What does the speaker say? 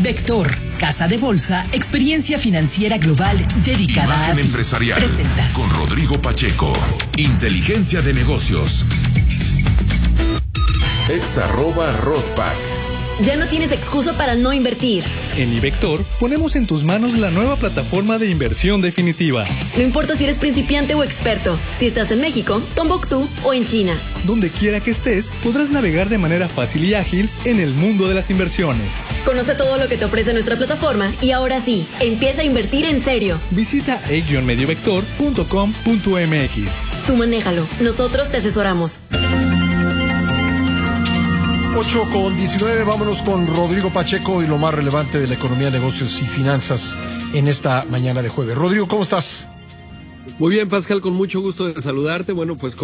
Vector, casa de bolsa, experiencia financiera global dedicada Imagen a ti. Empresarial Presenta. con Rodrigo Pacheco. Inteligencia de negocios. @Rodpack. Ya no tienes excusa para no invertir. En iVector ponemos en tus manos la nueva plataforma de inversión definitiva. No importa si eres principiante o experto, si estás en México, Tombuctú o en China. Donde quiera que estés, podrás navegar de manera fácil y ágil en el mundo de las inversiones. Conoce todo lo que te ofrece nuestra plataforma y ahora sí, empieza a invertir en serio. Visita e-mediovector.com.mx. Tú manéjalo, nosotros te asesoramos. 8:19, vámonos con Rodrigo Pacheco y lo más relevante de la economía, negocios y finanzas en esta mañana de jueves. Rodrigo, ¿cómo estás? Muy bien, Pascal, con mucho gusto de saludarte. Bueno, pues